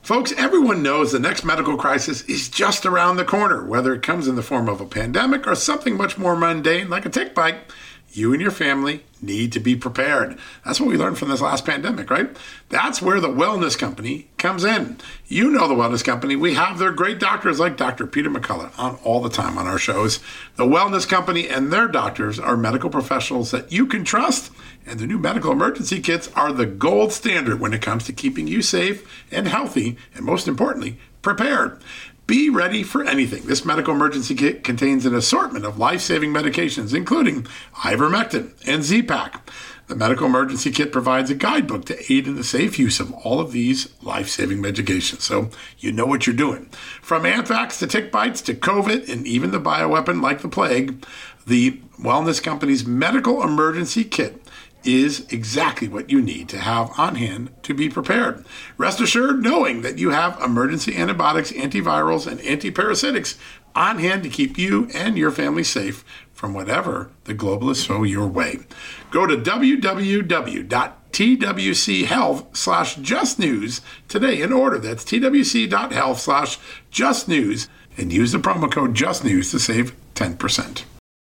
Folks, everyone knows the next medical crisis is just around the corner, whether it comes in the form of a pandemic or something much more mundane like a tick bite. You and your family need to be prepared. That's what we learned from this last pandemic, right? That's where the Wellness Company comes in. You know the Wellness Company. We have their great doctors like Dr. Peter McCullough on all the time on our shows. The Wellness Company and their doctors are medical professionals that you can trust, and the new medical emergency kits are the gold standard when it comes to keeping you safe and healthy, and most importantly, prepared. Be ready for anything. This medical emergency kit contains an assortment of life-saving medications, including ivermectin and Z-Pak. The medical emergency kit provides a guidebook to aid in the safe use of all of these life-saving medications, so you know what you're doing. From anthrax to tick bites to COVID and even the bioweapon like the plague, the Wellness Company's medical emergency kit is exactly what you need to have on hand to be prepared. Rest assured knowing that you have emergency antibiotics, antivirals, and antiparasitics on hand to keep you and your family safe from whatever the globalists throw your way. Go to www.twchealth/justnews today and order. That's twc.health/justnews and use the promo code JUSTNEWS to save 10%.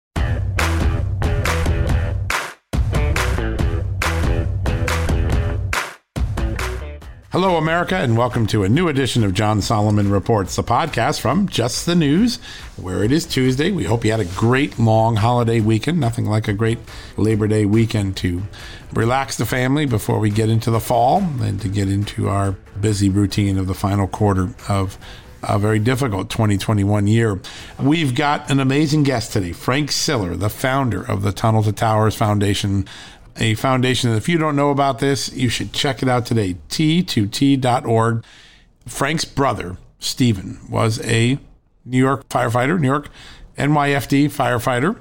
Hello, America, and welcome to a new edition of John Solomon Reports, the podcast from Just the News, where it is Tuesday. We hope you had a great long holiday weekend. Nothing like a great Labor Day weekend to relax the family before we get into the fall and to get into our busy routine of the final quarter of a very difficult 2021 year. We've got an amazing guest today, Frank Siller, the founder of the Tunnel to Towers Foundation, a foundation that if you don't know about this, you should check it out today, t2t.org. Frank's brother, Stephen, was a New York firefighter, New York NYFD firefighter.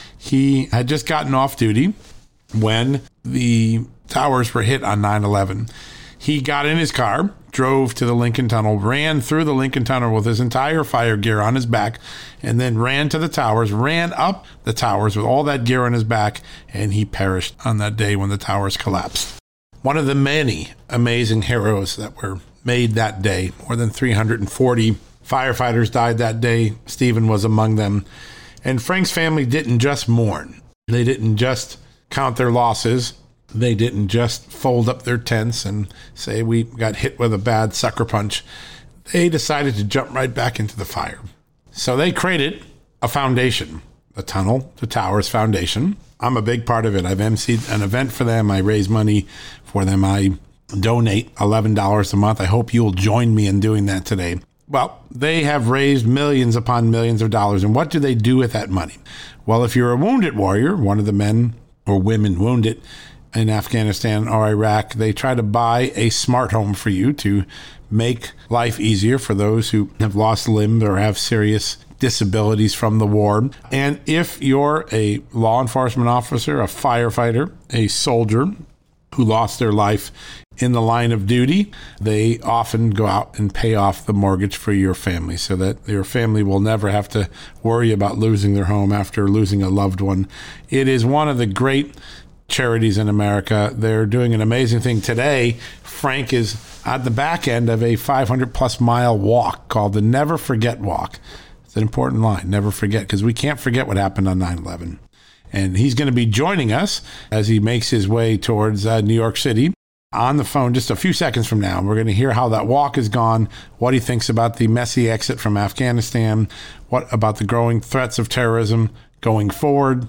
He had just gotten off duty when the towers were hit on 9/11. He got in his car, drove to the Lincoln Tunnel, ran through the Lincoln Tunnel with his entire fire gear on his back, and then ran to the towers, ran up the towers with all that gear on his back, and he perished on that day when the towers collapsed. One of the many amazing heroes that were made that day. More than 340 firefighters died that day. Stephen was among them. And Frank's family didn't just mourn. They didn't just count their losses. They didn't just fold up their tents and say, we got hit with a bad sucker punch. They decided to jump right back into the fire. So they created a foundation, the Tunnel to Towers Foundation. I'm a big part of it. I've emceed an event for them. I raise money for them. I donate $11 a month. I hope you'll join me in doing that today. Well, they have raised millions upon millions of dollars. And what do they do with that money? Well, if you're a wounded warrior, one of the men or women wounded in Afghanistan or Iraq, they try to buy a smart home for you to make life easier for those who have lost limbs or have serious disabilities from the war. And if you're a law enforcement officer, a firefighter, a soldier who lost their life in the line of duty, they often go out and pay off the mortgage for your family so that your family will never have to worry about losing their home after losing a loved one. It is one of the great charities in America. They're doing an amazing thing today. Frank is at the back end of a 500-plus mile walk called the Never Forget Walk. It's an important line, never forget, because we can't forget what happened on 9/11. And he's going to be joining us as he makes his way towards New York City on the phone just a few seconds from now. We're going to hear how that walk has gone, what he thinks about the messy exit from Afghanistan, what about the growing threats of terrorism going forward,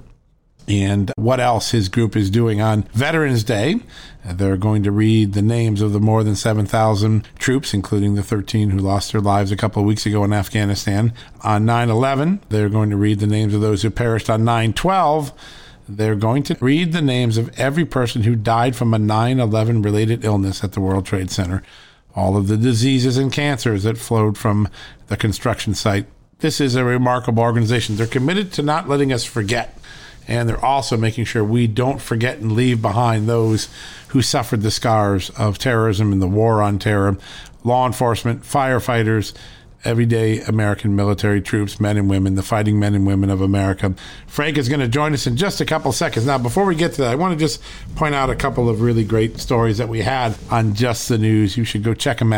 and what else his group is doing on Veterans Day. They're going to read the names of the more than 7,000 troops, including the 13 who lost their lives a couple of weeks ago in Afghanistan. On 9/11, they're going to read the names of those who perished on 9/12. They're going to read the names of every person who died from a 9/11 related illness at the World Trade Center. All of the diseases and cancers that flowed from the construction site. This is a remarkable organization. They're committed to not letting us forget. And they're also making sure we don't forget and leave behind those who suffered the scars of terrorism and the war on terror. Law enforcement, firefighters, everyday American military troops, men and women, the fighting men and women of America. Frank is going to join us in just a couple seconds. Now, before we get to that, I want to just point out a couple of really great stories that we had on Just the News. You should go check them out.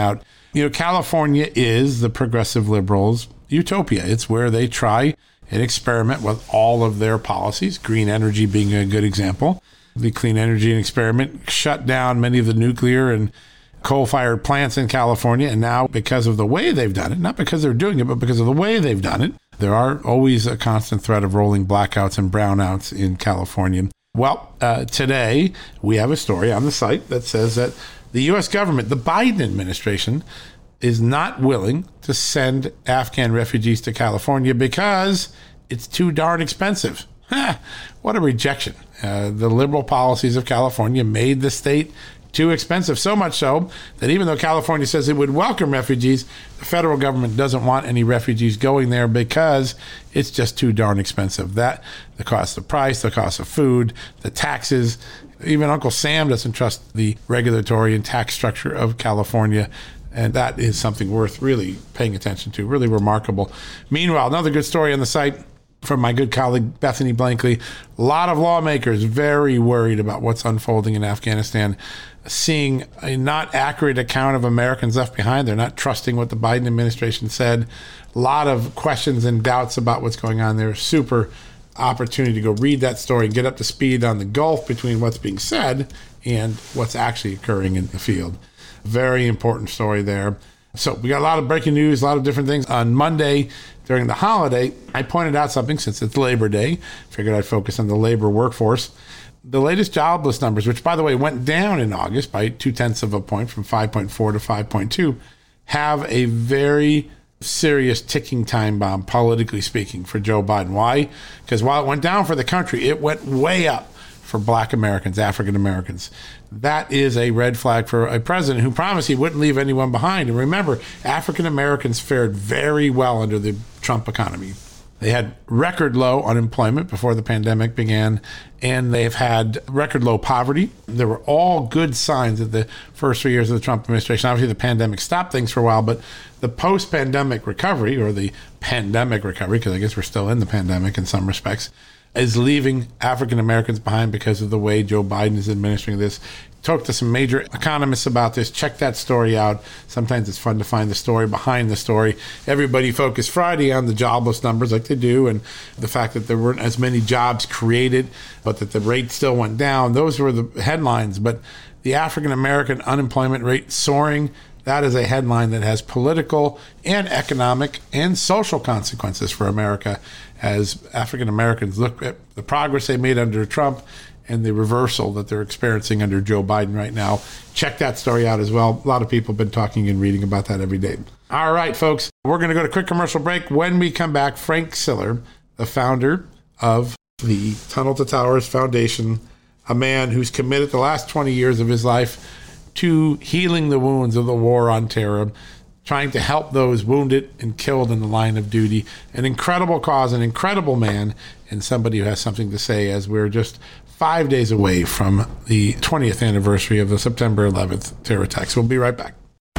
California is the progressive liberals' utopia. It's where they try and experiment with all of their policies, green energy being a good example. The clean energy experiment shut down many of the nuclear and coal-fired plants in California. And now, because of the way they've done it, not because they're doing it, but because of the way they've done it, there are always a constant threat of rolling blackouts and brownouts in California. Well, today we have a story on the site that says that the U.S. government, the Biden administration, is not willing to send Afghan refugees to California because it's too darn expensive. What a rejection. The liberal policies of California made the state too expensive, so much so that even though California says it would welcome refugees, the federal government doesn't want any refugees going there because it's just too darn expensive. That, the cost of price, the cost of food, the taxes. Even Uncle Sam doesn't trust the regulatory and tax structure of California. And that is something worth really paying attention to, really remarkable. Meanwhile, another good story on the site from my good colleague, Bethany Blankley. A lot of lawmakers very worried about what's unfolding in Afghanistan, seeing a not accurate account of Americans left behind. They're not trusting what the Biden administration said. A lot of questions and doubts about what's going on there. Super opportunity to go read that story and get up to speed on the gulf between what's being said and what's actually occurring in the field. Very important story there. So we got a lot of breaking news, a lot of different things. On Monday, during the holiday, I pointed out something since it's Labor Day. Figured I'd focus on the labor workforce. The latest jobless numbers, which, by the way, went down in August by 0.2 of a point from 5.4 to 5.2, have a very serious ticking time bomb, politically speaking, for Joe Biden. Why? Because while it went down for the country, it went way up for Black Americans, African Americans. That is a red flag for a president who promised he wouldn't leave anyone behind. And remember, African Americans fared very well under the Trump economy. They had record low unemployment before the pandemic began, and they've had record low poverty. There were all good signs of the first 3 years of the Trump administration. Obviously, the pandemic stopped things for a while, but the post-pandemic recovery, or the pandemic recovery, because I guess we're still in the pandemic in some respects, is leaving African Americans behind because of the way Joe Biden is administering this. Talked to some major economists about this. Check that story out. Sometimes it's fun to find the story behind the story. Everybody focused Friday on the jobless numbers like they do, and the fact that there weren't as many jobs created, but that the rate still went down. Those were the headlines. But the African American unemployment rate soaring, that is a headline that has political and economic and social consequences for America as African Americans look at the progress they made under Trump and the reversal that they're experiencing under Joe Biden right now. Check that story out as well. A lot of people have been talking and reading about that every day. All right, folks, we're going to go to a quick commercial break. When we come back, Frank Siller, the founder of the Tunnel to Towers Foundation, a man who's committed the last 20 years of his life to healing the wounds of the war on terror, trying to help those wounded and killed in the line of duty. An incredible cause, an incredible man, and somebody who has something to say as we're just 5 days away from the 20th anniversary of the September 11th terror attacks. We'll be right back.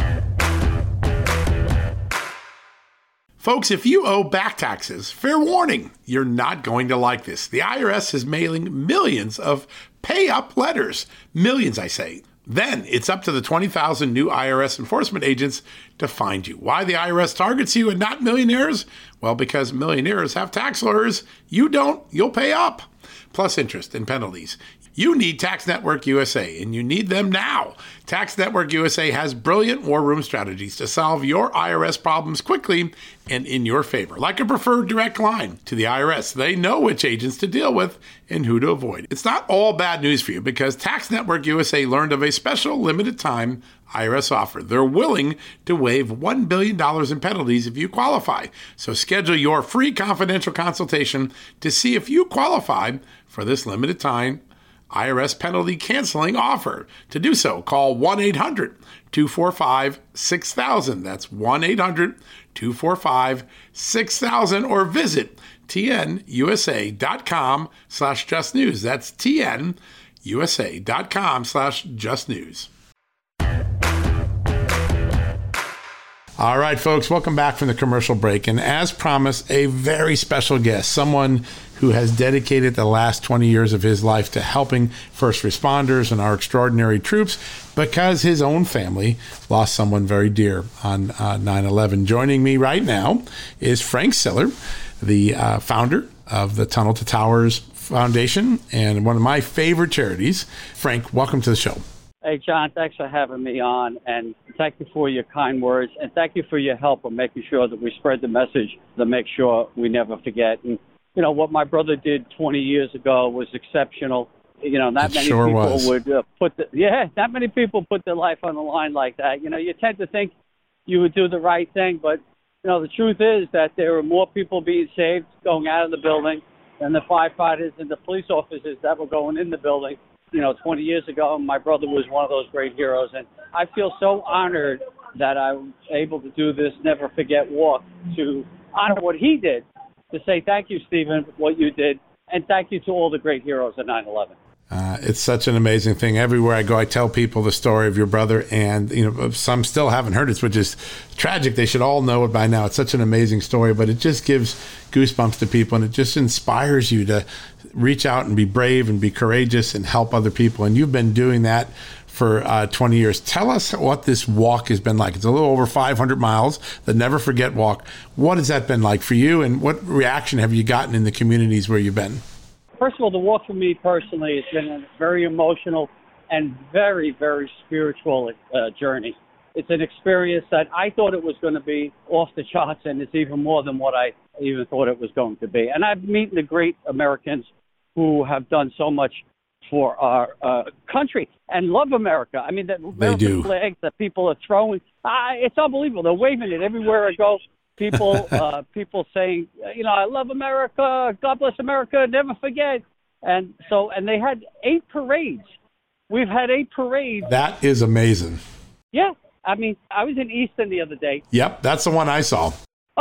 Folks, if you owe back taxes, fair warning, you're not going to like this. The IRS is mailing millions of pay-up letters. Millions, I say. Then it's up to the 20,000 new IRS enforcement agents to find you. Why the IRS targets you and not millionaires? Well, because millionaires have tax lawyers. You don't, you'll pay up. Plus interest and penalties. You need Tax Network USA, and you need them now. Tax Network USA has brilliant war room strategies to solve your IRS problems quickly and in your favor. Like a preferred direct line to the IRS. They know which agents to deal with and who to avoid. It's not all bad news for you because Tax Network USA learned of a special limited time IRS offer. They're willing to waive $1 billion in penalties if you qualify. So schedule your free confidential consultation to see if you qualify for this limited time IRS penalty canceling offer. To do so, call 1-800-245-6000. That's 1-800-245-6000 or visit tnusa.com/justnews. That's tnusa.com/justnews. All right, folks, welcome back from the commercial break. And as promised, a very special guest, someone who has dedicated the last 20 years of his life to helping first responders and our extraordinary troops because his own family lost someone very dear on 9/11. Joining me right now is Frank Siller, the founder of the Tunnel to Towers Foundation and one of my favorite charities. Frank, welcome to the show. Hey, John, thanks for having me on, and thank you for your kind words, and thank you for your help in making sure that we spread the message to make sure we never forget. And, you know, what my brother did 20 years ago was exceptional. You know, not many people would not many people put their life on the line like that. You know, you tend to think you would do the right thing, but, you know, the truth is that there were more people being saved going out of the building than the firefighters and the police officers that were going in the building. You know, 20 years ago, my brother was one of those great heroes, and I feel so honored that I was able to do this Never Forget walk to honor what he did, to say thank you, Stephen, for what you did, and thank you to all the great heroes of 9/11. It's such an amazing thing. Everywhere I go, I tell people the story of your brother, and you know, some still haven't heard it, which is tragic. They should all know it by now. It's such an amazing story, but it just gives goosebumps to people, and it just inspires you to reach out and be brave and be courageous and help other people. And you've been doing that for 20 years. Tell us what this walk has been like. It's a little over 500 miles, the Never Forget walk. What has that been like for you, and what reaction have you gotten in the communities where you've been? First of all, the walk for me personally has been a very emotional and very, very spiritual journey. It's an experience that I thought it was going to be off the charts, and it's even more than what I even thought it was going to be. And I've met the great Americans who have done so much for our country and love America. I mean, the American flags that people are throwing, it's unbelievable. They're waving it everywhere I go. People saying, you know, I love America, God bless America, never forget. And they had 8 parades. We've had 8 parades. That is amazing. Yeah. I mean, I was in Easton the other day. Yep, that's the one I saw.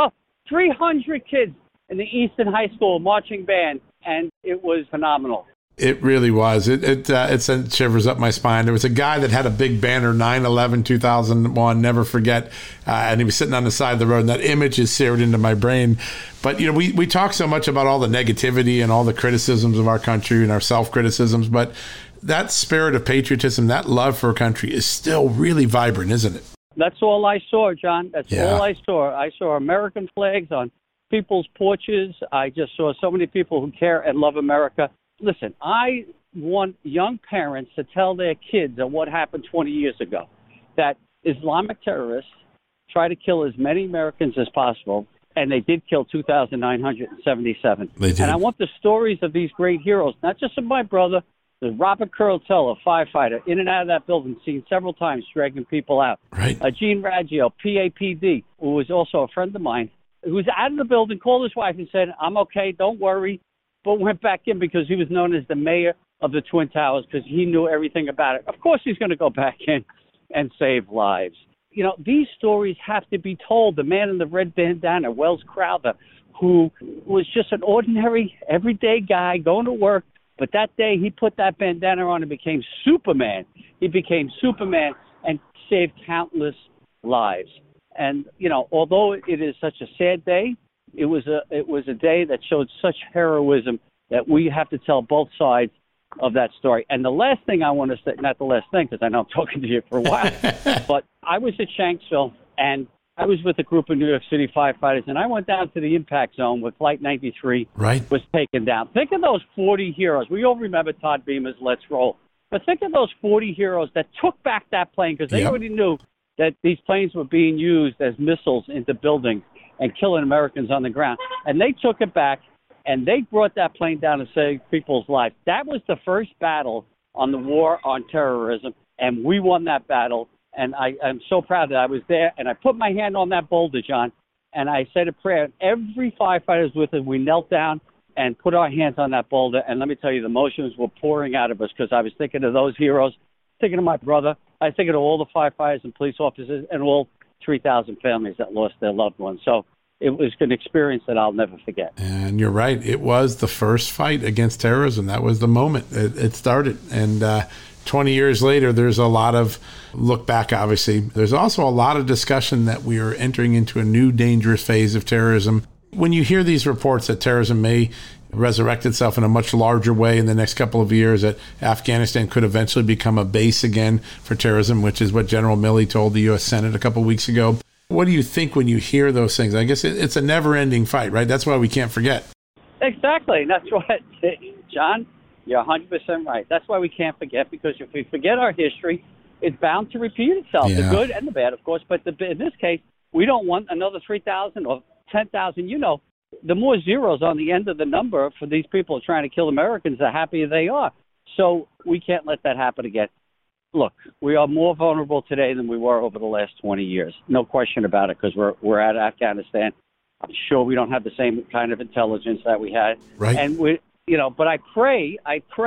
300 kids in the Easton High School marching band, and it was phenomenal. It really was. It sent shivers up my spine. There was a guy that had a big banner, 9/11/2001, never forget, and he was sitting on the side of the road, and that image is seared into my brain. But, you know, we talk so much about all the negativity and all the criticisms of our country and our self-criticisms, but that spirit of patriotism, that love for a country is still really vibrant, isn't it? That's all I saw, John. That's all I saw. I saw American flags on people's porches. I just saw so many people who care and love America. Listen, I want young parents to tell their kids of what happened 20 years ago, that Islamic terrorists try to kill as many Americans as possible, and they did kill 2,977. They did. And I want the stories of these great heroes, not just of my brother, the Robert Curltell, a firefighter, in and out of that building, seen several times dragging people out. Right. Gene Raggio, PAPD, who was also a friend of mine, who was out of the building, called his wife and said, I'm okay, don't worry, but went back in because he was known as the mayor of the Twin Towers because he knew everything about it. Of course he's going to go back in and save lives. You know, these stories have to be told. The man in the red bandana, Wells Crowther, who was just an ordinary, everyday guy going to work, but that day he put that bandana on and became Superman. He became Superman and saved countless lives. And, you know, although it is such a sad day, it was a day that showed such heroism that we have to tell both sides of that story. And the last thing I want to say, not the last thing because I know I'm talking to you for a while, but I was at Shanksville and I was with a group of New York City firefighters, and I went down to the impact zone where Flight 93 was taken down. Think of those 40 heroes. We all remember Todd Beamer's Let's Roll. But think of those 40 heroes that took back that plane because they already knew that these planes were being used as missiles into buildings and killing Americans on the ground. And they took it back, and they brought that plane down to save people's lives. That was the first battle on the war on terrorism, and we won that battle. And I'm so proud that I was there. And I put my hand on that boulder, John, and I said a prayer. Every firefighter was with us. We knelt down and put our hands on that boulder. And let me tell you, the emotions were pouring out of us because I was thinking of those heroes, thinking of my brother. I was thinking of all the firefighters and police officers and all 3,000 families that lost their loved ones. So it was an experience that I'll never forget. And you're right. It was the first fight against terrorism. That was the moment it started. And 20 years later, there's a lot of look back, obviously. There's also a lot of discussion that we are entering into a new dangerous phase of terrorism. When you hear these reports that terrorism may resurrect itself in a much larger way in the next couple of years, that Afghanistan could eventually become a base again for terrorism, which is what General Milley told the U.S. Senate a couple of weeks ago. What do you think when you hear those things? I guess it's a never-ending fight, right? That's why we can't forget. Exactly. That's what, John, you're 100% right. That's why we can't forget, because if we forget our history, it's bound to repeat itself, the good and the bad, of course. But in this case, we don't want another 3,000 or 10,000. You know, the more zeros on the end of the number for these people trying to kill Americans, the happier they are. So we can't let that happen again. Look, we are more vulnerable today than we were over the last 20 years. No question about it, because we're at Afghanistan. I'm sure we don't have the same kind of intelligence that we had. Right. And but I pray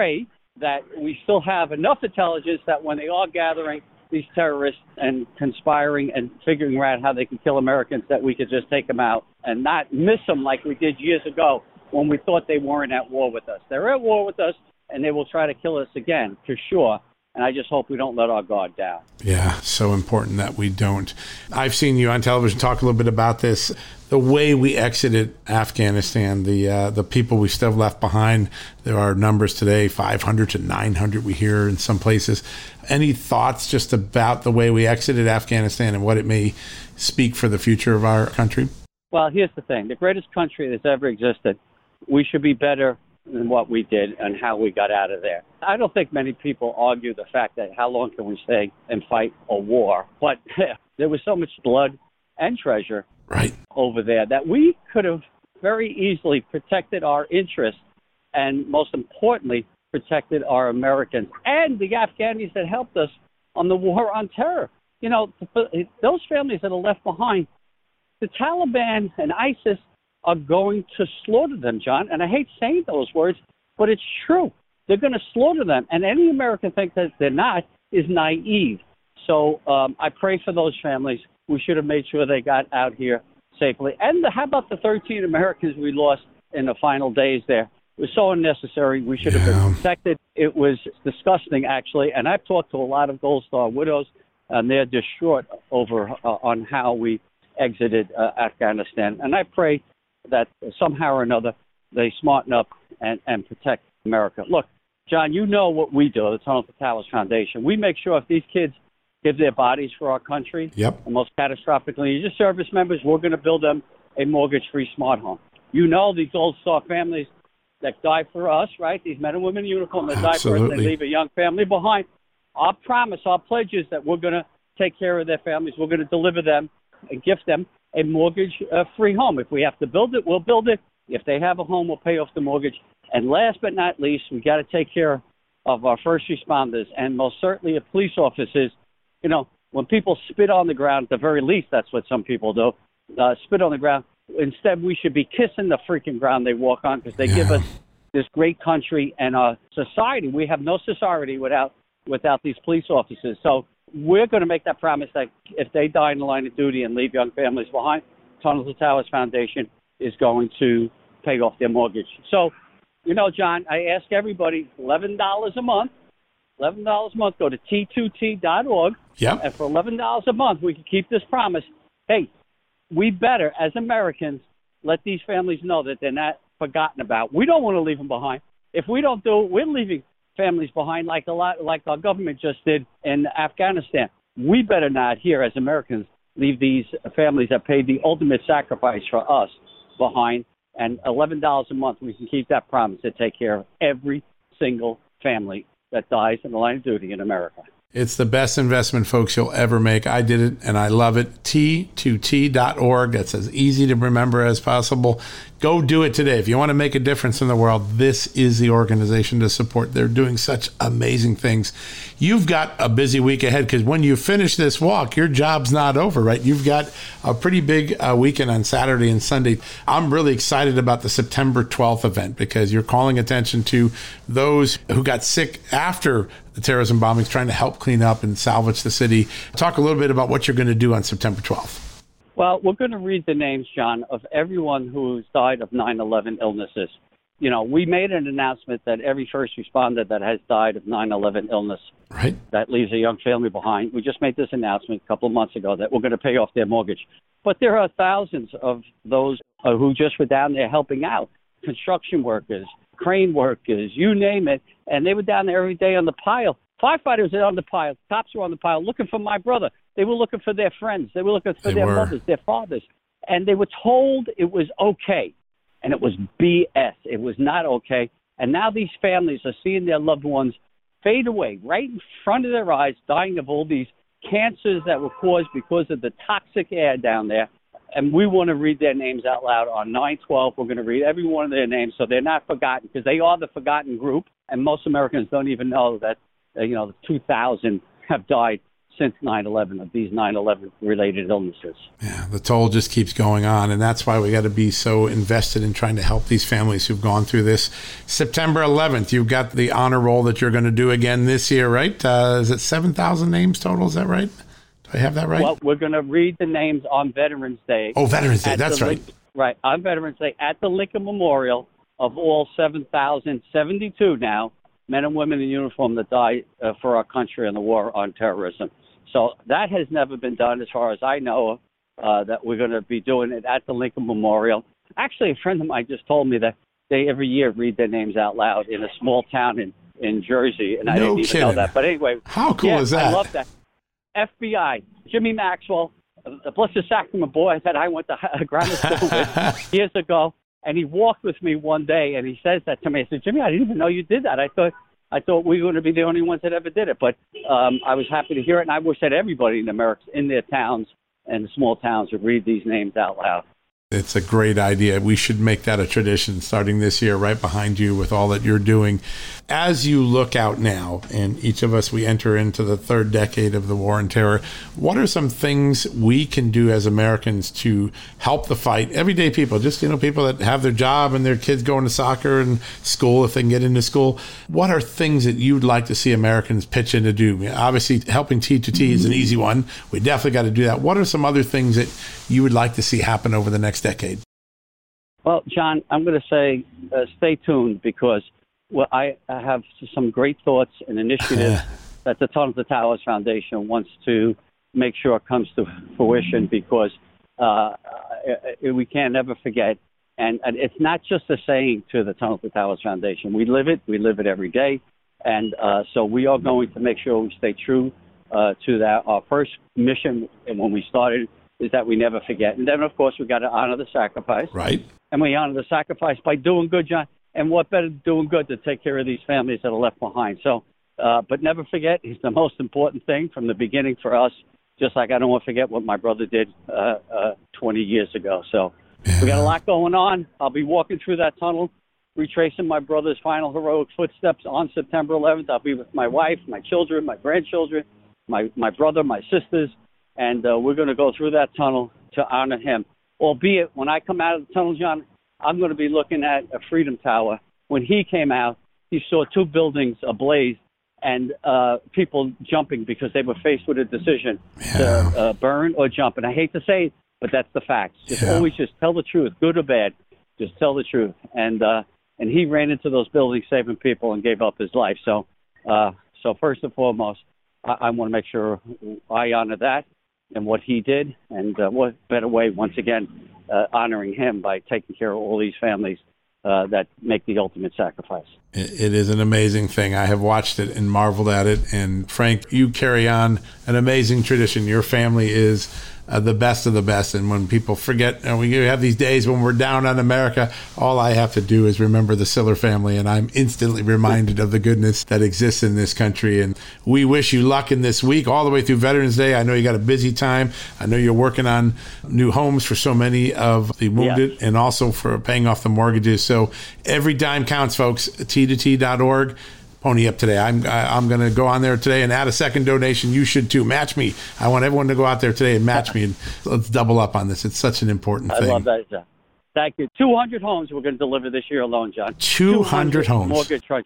that we still have enough intelligence that when they are gathering these terrorists and conspiring and figuring out how they can kill Americans, that we could just take them out and not miss them like we did years ago when we thought they weren't at war with us. They're at war with us, and they will try to kill us again, for sure. And I just hope we don't let our guard down. Yeah, so important that we don't. I've seen you on television talk a little bit about this. The way we exited Afghanistan, the people we still left behind, there are numbers today, 500 to 900 we hear in some places. Any thoughts just about the way we exited Afghanistan and what it may speak for the future of our country? Well, here's the thing. The greatest country that's ever existed, we should be better than what we did and how we got out of there. I don't think many people argue the fact that how long can we stay and fight a war, but there was so much blood and treasure over there that we could have very easily protected our interests and, most importantly, protected our Americans and the Afghanis that helped us on the war on terror. You know, those families that are left behind, the Taliban and ISIS are going to slaughter them, John. And I hate saying those words, but it's true. They're going to slaughter them. And any American thinks that they're not is naive. So I pray for those families. We should have made sure they got out here safely. And how about the 13 Americans we lost in the final days there? It was so unnecessary. We should have been protected. It was disgusting, actually. And I've talked to a lot of Gold Star widows, and they're distraught over on how we exited Afghanistan. And I pray that somehow or another they smarten up and protect America. Look, John, you know what we do, the Tunnel to Towers Foundation. We make sure if these kids give their bodies for our country, and most catastrophically, as service members, we're going to build them a mortgage-free smart home. You know these Gold Star families that die for us, right? These men and women in uniform that die for us, they leave a young family behind. Our promise, our pledge is that we're going to take care of their families. We're going to deliver them and gift them a mortgage-free home. If we have to build it, we'll build it. If they have a home, we'll pay off the mortgage. And last but not least, we got to take care of our first responders and most certainly of police officers. You know, when people spit on the ground, at the very least, that's what some people do, spit on the ground. Instead, we should be kissing the freaking ground they walk on, because they give us this great country and our society. We have no society without these police officers. So we're going to make that promise that if they die in the line of duty and leave young families behind, Tunnel to Towers Foundation is going to pay off their mortgage. So, you know, John, I ask everybody, $11 a month. $11 a month, go to T2T.org. And for $11 a month, we can keep this promise. Hey, we better, as Americans, let these families know that they're not forgotten about. We don't want to leave them behind. If we don't do it, we're leaving families behind like our government just did in Afghanistan. We better not here as Americans leave these families that paid the ultimate sacrifice for us behind. And $11 a month, we can keep that promise to take care of every single family that dies in the line of duty in America. It's the best investment, folks, you'll ever make. I did it, and I love it. T2T.org. That's as easy to remember as possible. Go do it today. If you want to make a difference in the world, this is the organization to support. They're doing such amazing things. You've got a busy week ahead, because when you finish this walk, your job's not over, right? You've got a pretty big weekend on Saturday and Sunday. I'm really excited about the September 12th event, because you're calling attention to those who got sick after the terrorism bombings, trying to help clean up and salvage the city. Talk a little bit about what you're going to do on September 12th. Well, we're going to read the names, John, of everyone who's died of 9/11 illnesses. You know, we made an announcement that every first responder that has died of 9/11 illness, that leaves a young family behind. We just made this announcement a couple of months ago that we're going to pay off their mortgage. But there are thousands of those who just were down there helping out, construction workers, crane workers, you name it. And they were down there every day on the pile. Firefighters are on the pile. Cops were on the pile looking for my brother. They were looking for their friends. They were looking for their mothers, their fathers. And they were told it was okay. And it was BS. It was not okay. And now these families are seeing their loved ones fade away right in front of their eyes, dying of all these cancers that were caused because of the toxic air down there. And we want to read their names out loud on 9/12. We're going to read every one of their names so they're not forgotten, because they are the forgotten group. And most Americans don't even know that, 2,000 have died since 9/11 of these 9/11 related illnesses. Yeah, the toll just keeps going on, and that's why we got to be so invested in trying to help these families who've gone through this. September 11th, you've got the honor roll that you're going to do again this year, right? Is it 7,000 names total? Is that right? Do I have that right? Well, we're going to read the names on Veterans Day. Oh, Veterans Day, that's right. Right, on Veterans Day at the Lincoln Memorial of all 7,072 now, men and women in uniform that died for our country in the war on terrorism. So that has never been done, as far as I know, that we're going to be doing it at the Lincoln Memorial. Actually, a friend of mine just told me that they every year read their names out loud in a small town in Jersey, and I didn't even know that. But anyway, how cool is that? I love that. FBI, Jimmy Maxwell, the Blessed Sacrament boy that I went to grammar school with years ago, and he walked with me one day, and he says that to me. I said, Jimmy, I didn't even know you did that. I thought we were going to be the only ones that ever did it. But I was happy to hear it, and I wish that everybody in America, in their towns and the small towns, would read these names out loud. It's a great idea. We should make that a tradition starting this year, right behind you with all that you're doing. As you look out now, and each of us, we enter into the third decade of the war on terror, what are some things we can do as Americans to help the fight? Everyday people, just, people that have their job and their kids going to soccer and school, if they can get into school. What are things that you'd like to see Americans pitch in to do? Obviously, helping T2T is an easy one. We definitely got to do that. What are some other things that you would like to see happen over the next decade? Well, John, I'm going to say stay tuned, because I have some great thoughts and initiatives that the Tunnel to Towers Foundation wants to make sure comes to fruition, because we can't ever forget. And it's not just a saying to the Tunnel to Towers Foundation. We live it. We live it every day. And so we are going to make sure we stay true to that. Our first mission when we started is that we never forget. And then, of course, we got to honor the sacrifice. Right. And we honor the sacrifice by doing good, John. And what better than doing good to take care of these families that are left behind? So, but never forget is the most important thing from the beginning for us, just like I don't want to forget what my brother did 20 years ago. So we got a lot going on. I'll be walking through that tunnel, retracing my brother's final heroic footsteps on September 11th. I'll be with my wife, my children, my grandchildren, my brother, my sisters. And we're going to go through that tunnel to honor him. Albeit, when I come out of the tunnel, John, I'm going to be looking at a Freedom Tower. When he came out, he saw two buildings ablaze and people jumping because they were faced with a decision to burn or jump. And I hate to say it, but that's the facts. Always just tell the truth, good or bad. Just tell the truth. And he ran into those buildings saving people and gave up his life. So first and foremost, I want to make sure I honor that and what he did, and what better way, once again, honoring him by taking care of all these families that make the ultimate sacrifice. It is an amazing thing. I have watched it and marveled at it. And Frank, you carry on an amazing tradition. Your family is the best of the best. And when people forget, and we have these days when we're down on America, all I have to do is remember the Siller family, and I'm instantly reminded of the goodness that exists in this country. And we wish you luck in this week, all the way through Veterans Day. I know you got a busy time. I know you're working on new homes for so many of the wounded, and also for paying off the mortgages. So every dime counts, folks. T2T.org. Pony up today. I'm going to go on there today and add a second donation. You should too. Match me. I want everyone to go out there today and match me. And let's double up on this. It's such an important thing. I love that, John. Thank you. 200 homes we're going to deliver this year alone, John. 200 homes. Mortgage truck.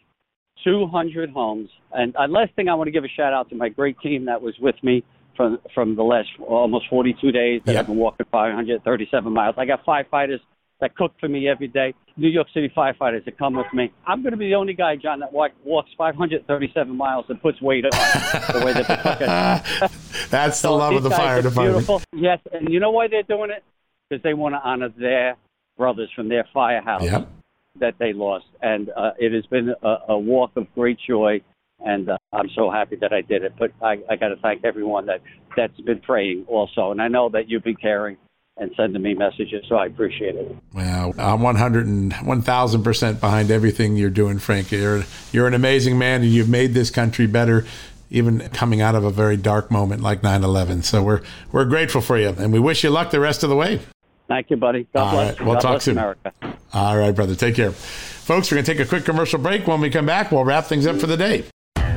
200 homes. And last thing, I want to give a shout out to my great team that was with me from the last almost 42 days that I've been walking 537 miles. I got firefighters that cook for me every day, New York City firefighters that come with me. I'm going to be the only guy, John, that walks 537 miles and puts weight on the way that they cook it. That's the love of the fire department. Beautiful. Yes, and you know why they're doing it? Because they want to honor their brothers from their firehouse that they lost. And it has been a walk of great joy, and I'm so happy that I did it. But I got to thank everyone that's been praying also. And I know that you've been caring and sending me messages, so I appreciate it. Well, I'm 1,000% behind everything you're doing, Frank. You're an amazing man, and you've made this country better, even coming out of a very dark moment like 9/11. So we're grateful for you, and we wish you luck the rest of the way. Thank you, buddy. God bless. We'll talk soon. America. All right, brother. Take care. Folks, we're going to take a quick commercial break. When we come back, we'll wrap things up for the day.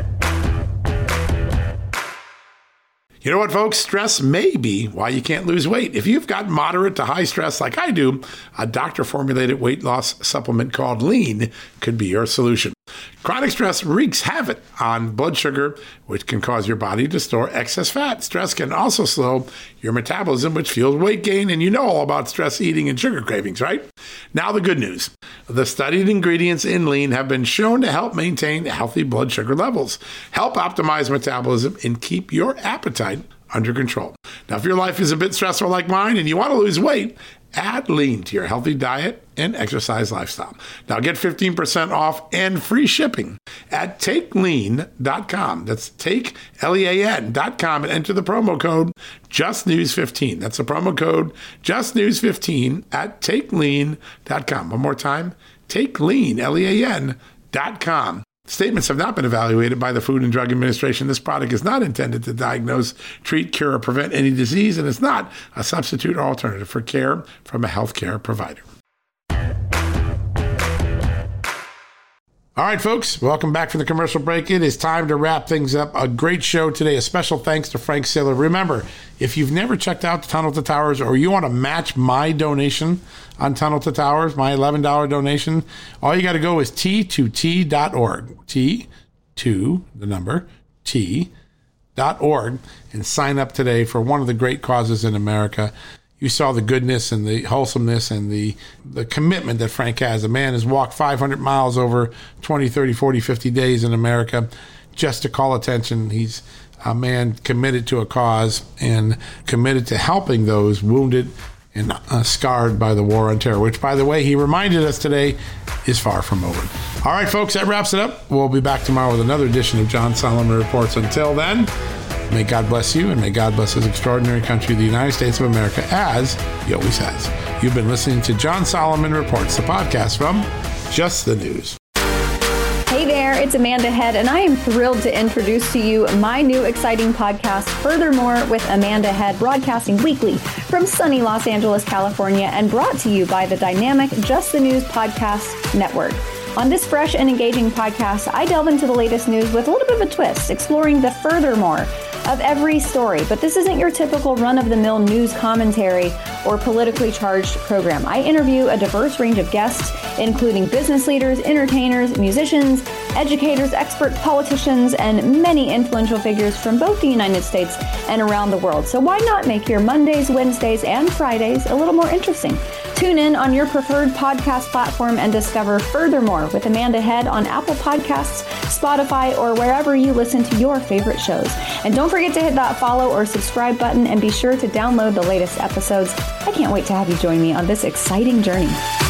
You know what, folks? Stress may be why you can't lose weight. If you've got moderate to high stress like I do, a doctor-formulated weight loss supplement called Lean could be your solution. Chronic stress wreaks havoc on blood sugar, which can cause your body to store excess fat. Stress can also slow your metabolism, which fuels weight gain. And you know all about stress eating and sugar cravings, right? Now the good news. The studied ingredients in Lean have been shown to help maintain healthy blood sugar levels, help optimize metabolism, and keep your appetite under control. Now, if your life is a bit stressful like mine and you want to lose weight, add Lean to your healthy diet and exercise lifestyle. Now get 15% off and free shipping at TakeLean.com. That's TakeLean.com and enter the promo code JustNews15. That's the promo code JustNews15 at TakeLean.com. One more time, TakeLean.com. Statements have not been evaluated by the Food and Drug Administration. This product is not intended to diagnose, treat, cure, or prevent any disease, and is not a substitute or alternative for care from a healthcare provider. All right, folks, welcome back from the commercial break. It is time to wrap things up. A great show today. A special thanks to Frank Siller. Remember, if you've never checked out Tunnel to Towers or you want to match my donation on Tunnel to Towers, my $11 donation, all you got to go is T2T.org. T2, the number, T.org, and sign up today for one of the great causes in America. You saw the goodness and the wholesomeness and the commitment that Frank has. A man has walked 500 miles over 20, 30, 40, 50 days in America just to call attention. He's a man committed to a cause and committed to helping those wounded and scarred by the war on terror, which, by the way, he reminded us today is far from over. All right, folks, that wraps it up. We'll be back tomorrow with another edition of John Solomon Reports. Until then, may God bless you, and may God bless this extraordinary country, the United States of America, as he always has. You've been listening to John Solomon Reports, the podcast from Just the News. Hey there, it's Amanda Head, and I am thrilled to introduce to you my new exciting podcast, Furthermore with Amanda Head, broadcasting weekly from sunny Los Angeles, California, and brought to you by the dynamic Just the News Podcast Network. On this fresh and engaging podcast, I delve into the latest news with a little bit of a twist, exploring the furthermore of every story. But this isn't your typical run-of-the-mill news commentary or politically charged program. I interview a diverse range of guests, including business leaders, entertainers, musicians, educators, experts, politicians, and many influential figures from both the United States and around the world. So why not make your Mondays, Wednesdays, and Fridays a little more interesting? Tune in on your preferred podcast platform and discover Furthermore with Amanda Head on Apple Podcasts, Spotify, or wherever you listen to your favorite shows. And don't forget to hit that follow or subscribe button and be sure to download the latest episodes. I can't wait to have you join me on this exciting journey.